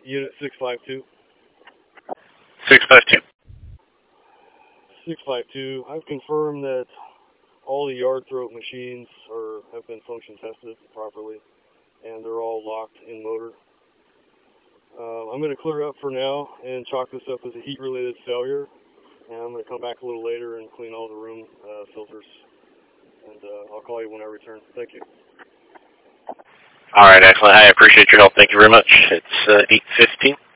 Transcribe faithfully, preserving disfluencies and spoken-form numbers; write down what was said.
Unit six five two. six five two. six five two. I've confirmed that all the yard throat machines are have been function tested properly, and they're all locked in motor. Uh, I'm going to clear up for now and chalk this up as a heat-related failure, and I'm going to come back a little later and clean all the room uh, filters, and uh, I'll call you when I return. Thank you. All right, excellent. I appreciate your help. Thank you very much. It's uh, eight fifteen.